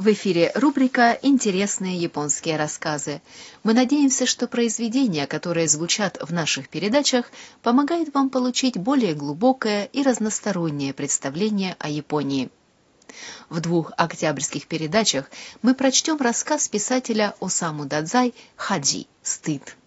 В эфире рубрика «Интересные японские рассказы». Мы надеемся, что произведения, которые звучат в наших передачах, помогают вам получить более глубокое и разностороннее представление о Японии. В 2 октябрьских передачах мы прочтем рассказ писателя Осаму Дадзай «Хаджи. Стыд».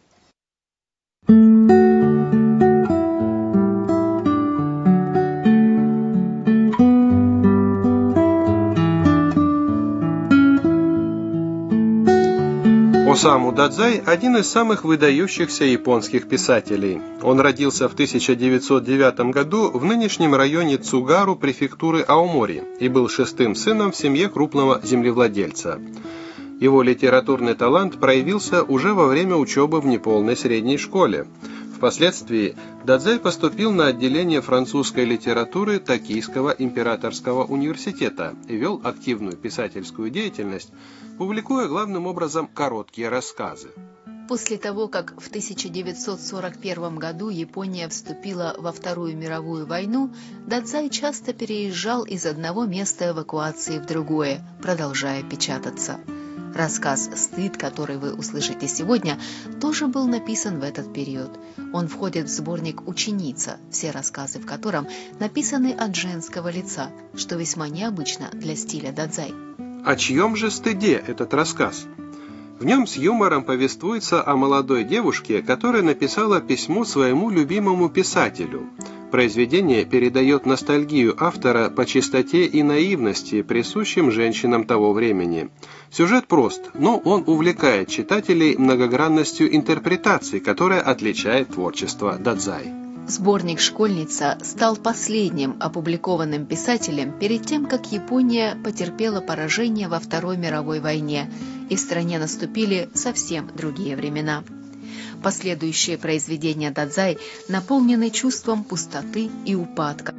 Осаму Дадзай – один из самых выдающихся японских писателей. Он родился в 1909 году в нынешнем районе Цугару префектуры Аомори и был 6-м сыном в семье крупного землевладельца. Его литературный талант проявился уже во время учебы в неполной средней школе. Впоследствии Дадзай поступил на отделение французской литературы Токийского императорского университета и вел активную писательскую деятельность, публикуя главным образом короткие рассказы. После того, как в 1941 году Япония вступила во Вторую мировую войну, Дадзай часто переезжал из одного места эвакуации в другое, продолжая печататься. Рассказ «Стыд», который вы услышите сегодня, тоже был написан в этот период. Он входит в сборник «Ученица», все рассказы в котором написаны от женского лица, что весьма необычно для стиля Дадзай. О чьем же стыде этот рассказ? В нем с юмором повествуется о молодой девушке, которая написала письмо своему любимому писателю. Произведение передает ностальгию автора по чистоте и наивности, присущим женщинам того времени. Сюжет прост, но он увлекает читателей многогранностью интерпретаций, которая отличает творчество Дадзай. Сборник «Школьница» стал последним опубликованным писателем перед тем, как Япония потерпела поражение во Второй мировой войне, и в стране наступили совсем другие времена. Последующие произведения Дадзай наполнены чувством пустоты и упадка.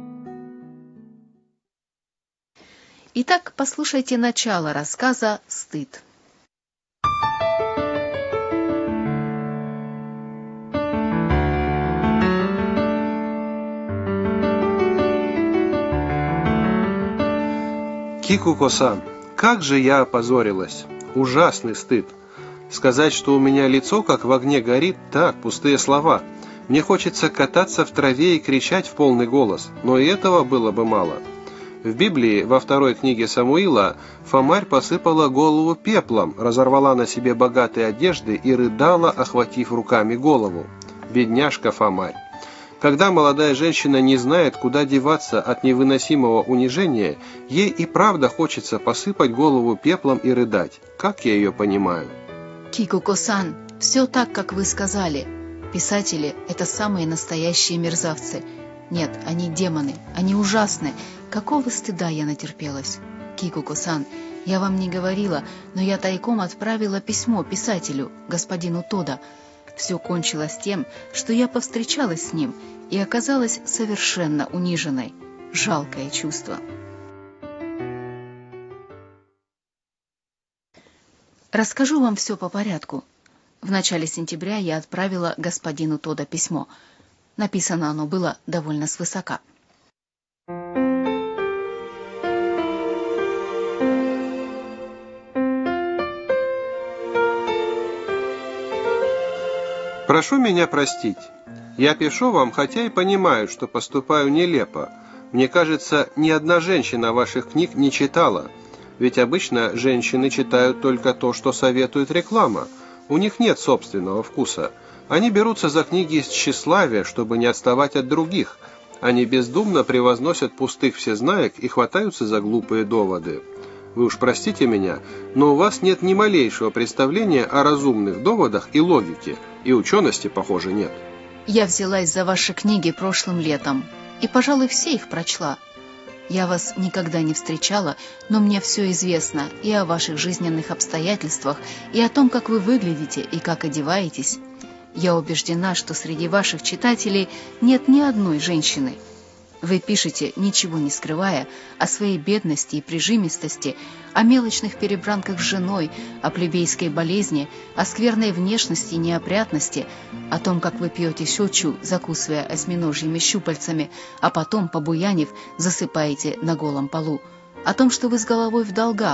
Итак, послушайте начало рассказа «Стыд». Кикуко-сан, как же я опозорилась! Ужасный стыд! Сказать, что у меня лицо как в огне горит, так, пустые слова. Мне хочется кататься в траве и кричать в полный голос, но и этого было бы мало. В Библии, во 2 книге Самуила, Фомарь посыпала голову пеплом, разорвала на себе богатые одежды и рыдала, охватив руками голову. Бедняжка Фомарь. Когда молодая женщина не знает, куда деваться от невыносимого унижения, ей и правда хочется посыпать голову пеплом и рыдать. Как я ее понимаю? Кикуко-сан, все так, как вы сказали. Писатели — это самые настоящие мерзавцы. Нет, они демоны, они ужасны. Какого стыда я натерпелась? Кикуко-сан, я вам не говорила, но я тайком отправила письмо писателю, господину Тода. Все кончилось тем, что я повстречалась с ним и оказалась совершенно униженной. Жалкое чувство. Расскажу вам все по порядку. В начале сентября я отправила господину Тода письмо. Написано оно было довольно свысока. Прошу меня простить. Я пишу вам, хотя и понимаю, что поступаю нелепо. Мне кажется, ни одна женщина ваших книг не читала. Ведь обычно женщины читают только то, что советует реклама. У них нет собственного вкуса. Они берутся за книги из тщеславия, чтобы не отставать от других. Они бездумно превозносят пустых всезнаек и хватаются за глупые доводы. Вы уж простите меня, но у вас нет ни малейшего представления о разумных доводах и логике, и учености, похоже, нет. Я взялась за ваши книги прошлым летом, и, пожалуй, все их прочла. Я вас никогда не встречала, но мне все известно и о ваших жизненных обстоятельствах, и о том, как вы выглядите и как одеваетесь. Я убеждена, что среди ваших читателей нет ни одной женщины. Вы пишете, ничего не скрывая, о своей бедности и прижимистости, о мелочных перебранках с женой, о плебейской болезни, о скверной внешности и неопрятности, о том, как вы пьете сёчу, закусывая осьминожьими щупальцами, а потом, побуянив, засыпаете на голом полу, о том, что вы с головой в долгах,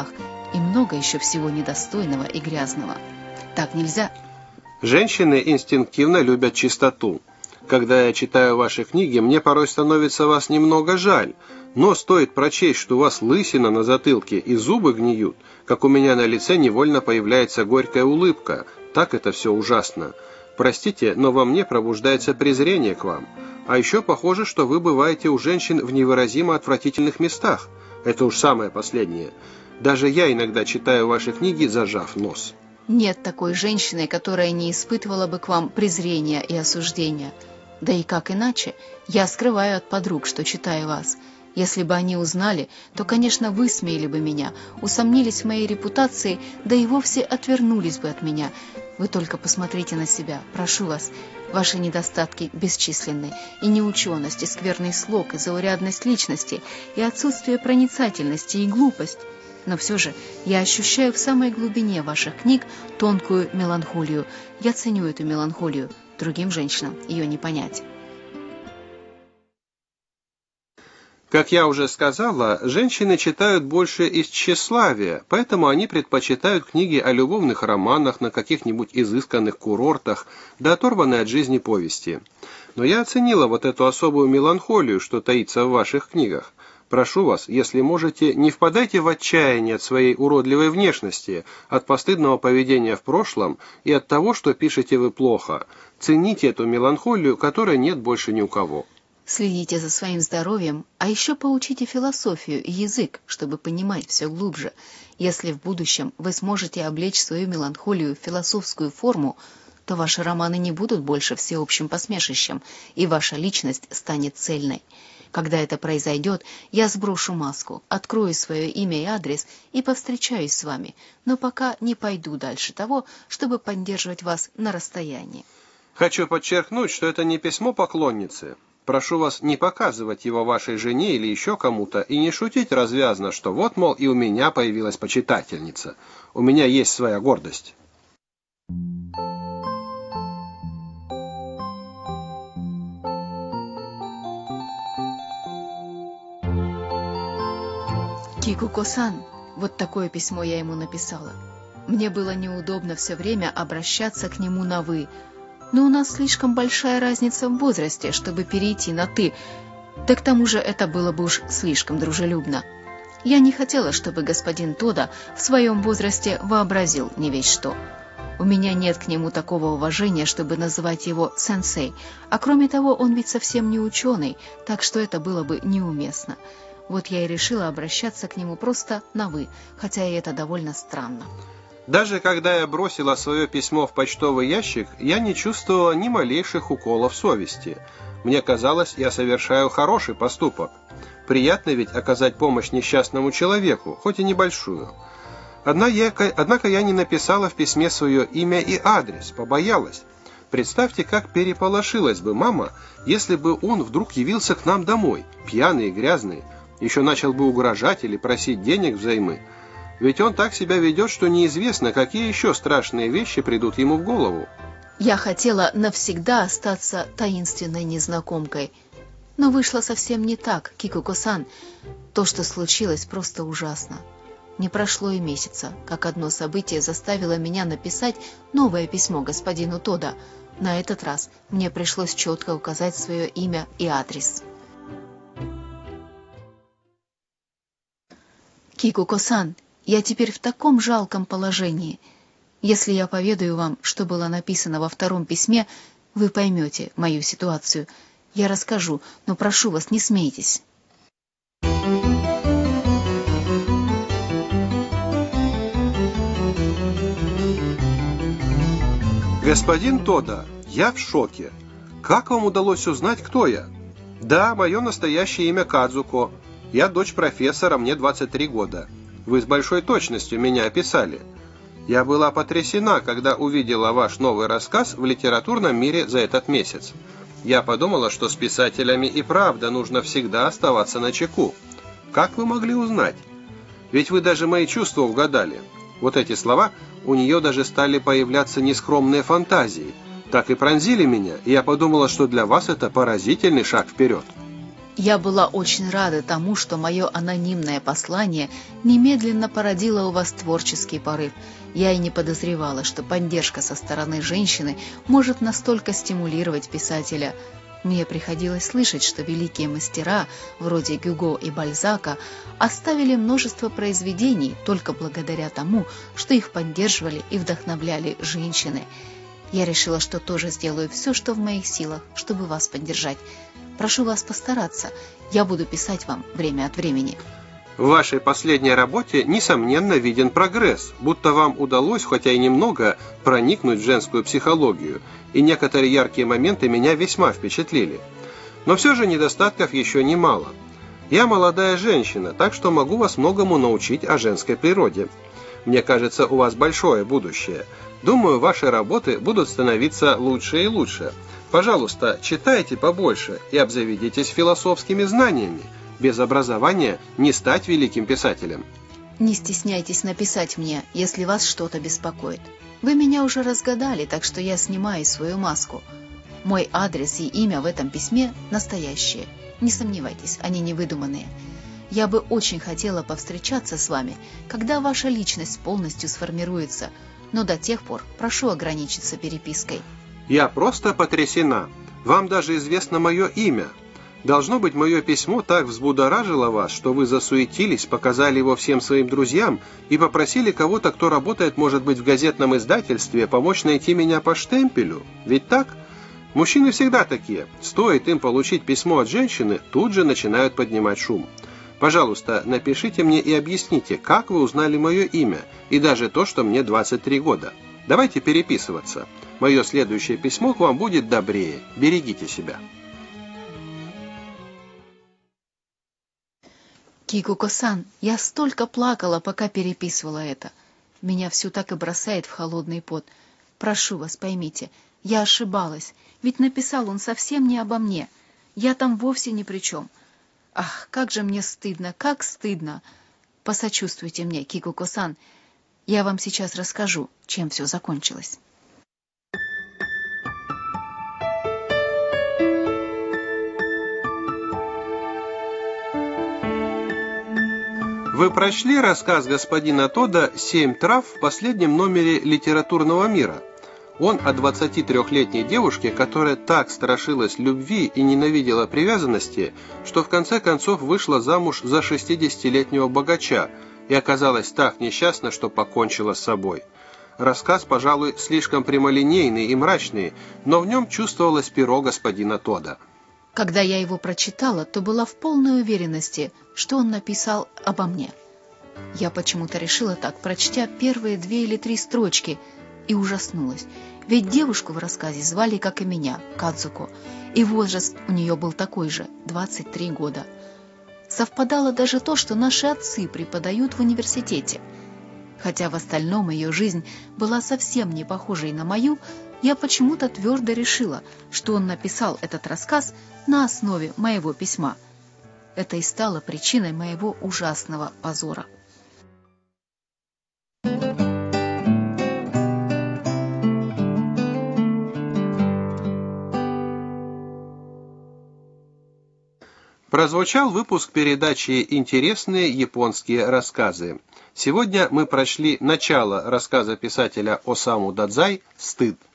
и много еще всего недостойного и грязного. Так нельзя. Женщины инстинктивно любят чистоту. Когда я читаю ваши книги, мне порой становится вас немного жаль, но стоит прочесть, что у вас лысина на затылке и зубы гниют, как у меня на лице невольно появляется горькая улыбка. Так это все ужасно. Простите, но во мне пробуждается презрение к вам. А еще похоже, что вы бываете у женщин в невыразимо отвратительных местах. Это уж самое последнее. Даже я иногда читаю ваши книги, зажав нос. Нет такой женщины, которая не испытывала бы к вам презрения и осуждения. Да и как иначе? Я скрываю от подруг, что читаю вас. Если бы они узнали, то, конечно, высмеяли бы меня, усомнились в моей репутации, да и вовсе отвернулись бы от меня. Вы только посмотрите на себя, прошу вас. Ваши недостатки бесчисленны, и неученость, и скверный слог, и заурядность личности, и отсутствие проницательности, и глупость. Но все же я ощущаю в самой глубине ваших книг тонкую меланхолию. Я ценю эту меланхолию. Другим женщинам ее не понять. Как я уже сказала, женщины читают больше из тщеславия, поэтому они предпочитают книги о любовных романах на каких-нибудь изысканных курортах, да оторванные от жизни повести. Но я оценила вот эту особую меланхолию, что таится в ваших книгах. Прошу вас, если можете, не впадайте в отчаяние от своей уродливой внешности, от постыдного поведения в прошлом и от того, что пишете вы плохо. Цените эту меланхолию, которой нет больше ни у кого. Следите за своим здоровьем, а еще поучите философию и язык, чтобы понимать все глубже. Если в будущем вы сможете облечь свою меланхолию в философскую форму, то ваши романы не будут больше всеобщим посмешищем, и ваша личность станет цельной. Когда это произойдет, я сброшу маску, открою свое имя и адрес и повстречаюсь с вами, но пока не пойду дальше того, чтобы поддерживать вас на расстоянии. Хочу подчеркнуть, что это не письмо поклонницы. Прошу вас не показывать его вашей жене или еще кому-то и не шутить развязно, что вот, мол, и у меня появилась почитательница. У меня есть своя гордость. Кикуко-сан, вот такое письмо я ему написала. Мне было неудобно все время обращаться к нему на «вы», но у нас слишком большая разница в возрасте, чтобы перейти на «ты», да к тому же это было бы уж слишком дружелюбно. Я не хотела, чтобы господин Тода в своем возрасте вообразил не весь что. У меня нет к нему такого уважения, чтобы называть его сенсей, а кроме того, он ведь совсем не ученый, так что это было бы неуместно. Вот я и решила обращаться к нему просто на «вы», хотя и это довольно странно. Даже когда я бросила свое письмо в почтовый ящик, я не чувствовала ни малейших уколов совести. Мне казалось, я совершаю хороший поступок. Приятно ведь оказать помощь несчастному человеку, хоть и небольшую. Однако я не написала в письме свое имя и адрес, побоялась. Представьте, как переполошилась бы мама, если бы он вдруг явился к нам домой, пьяный и грязный, еще начал бы угрожать или просить денег взаймы. Ведь он так себя ведет, что неизвестно, какие еще страшные вещи придут ему в голову. Я хотела навсегда остаться таинственной незнакомкой, но вышло совсем не так, Кикуко-сан. То, что случилось, просто ужасно. Не прошло и месяца, как одно событие заставило меня написать новое письмо господину Тода. На этот раз мне пришлось четко указать свое имя и адрес. Кикуко-сан, я теперь в таком жалком положении. Если я поведаю вам, что было написано во втором письме, вы поймете мою ситуацию. Я расскажу, но прошу вас, не смейтесь. Господин Тода, я в шоке. Как вам удалось узнать, кто я? Да, мое настоящее имя Кадзуко. Я дочь профессора, мне 23 года. Вы с большой точностью меня описали. Я была потрясена, когда увидела ваш новый рассказ в литературном мире за этот месяц. Я подумала, что с писателями и правда нужно всегда оставаться начеку. Как вы могли узнать? Ведь вы даже мои чувства угадали. Вот эти слова, у нее даже стали появляться нескромные фантазии. Так и пронзили меня, и я подумала, что для вас это поразительный шаг вперед. Я была очень рада тому, что мое анонимное послание немедленно породило у вас творческий порыв. Я и не подозревала, что поддержка со стороны женщины может настолько стимулировать писателя. Мне приходилось слышать, что великие мастера, вроде Гюго и Бальзака, оставили множество произведений только благодаря тому, что их поддерживали и вдохновляли женщины. Я решила, что тоже сделаю все, что в моих силах, чтобы вас поддержать. Прошу вас постараться. Я буду писать вам время от времени. В вашей последней работе, несомненно, виден прогресс, будто вам удалось, хотя и немного, проникнуть в женскую психологию, и некоторые яркие моменты меня весьма впечатлили. Но все же недостатков еще немало. Я молодая женщина, так что могу вас многому научить о женской природе. Мне кажется, у вас большое будущее. Думаю, ваши работы будут становиться лучше и лучше. Пожалуйста, читайте побольше и обзаведитесь философскими знаниями. Без образования не стать великим писателем. Не стесняйтесь написать мне, если вас что-то беспокоит. Вы меня уже разгадали, так что я снимаю свою маску. Мой адрес и имя в этом письме настоящие. Не сомневайтесь, они не выдуманные. Я бы очень хотела повстречаться с вами, когда ваша личность полностью сформируется, но до тех пор прошу ограничиться перепиской. Я просто потрясена. Вам даже известно мое имя. Должно быть, мое письмо так взбудоражило вас, что вы засуетились, показали его всем своим друзьям и попросили кого-то, кто работает, может быть, в газетном издательстве, помочь найти меня по штемпелю. Ведь так? Мужчины всегда такие. Стоит им получить письмо от женщины, тут же начинают поднимать шум. Пожалуйста, напишите мне и объясните, как вы узнали мое имя, и даже то, что мне 23 года. Давайте переписываться. Мое следующее письмо к вам будет добрее. Берегите себя. Кикуко-сан, я столько плакала, пока переписывала это. Меня всю так и бросает в холодный пот. Прошу вас, поймите, я ошибалась, ведь написал он совсем не обо мне. Я там вовсе ни при чем. Ах, как же мне стыдно, как стыдно. Посочувствуйте мне, Кикуко-сан. Я вам сейчас расскажу, чем все закончилось. Вы прочли рассказ господина Тодда «7 трав» в последнем номере «Литературного мира». Он о 23-летней девушке, которая так страшилась любви и ненавидела привязанности, что в конце концов вышла замуж за 60-летнего богача и оказалась так несчастна, что покончила с собой. Рассказ, пожалуй, слишком прямолинейный и мрачный, но в нем чувствовалось перо господина Тодда. Когда я его прочитала, то была в полной уверенности, что он написал обо мне. Я почему-то решила так, прочтя первые 2 или 3 строчки, и ужаснулась. Ведь девушку в рассказе звали, как и меня, Кадзуко, и возраст у нее был такой же, 23 года. Совпадало даже то, что наши отцы преподают в университете. Хотя в остальном ее жизнь была совсем не похожей на мою, я почему-то твердо решила, что он написал этот рассказ на основе моего письма. Это и стало причиной моего ужасного позора. Прозвучал выпуск передачи «Интересные японские рассказы». Сегодня мы прочли начало рассказа писателя Осаму Дадзай «Стыд».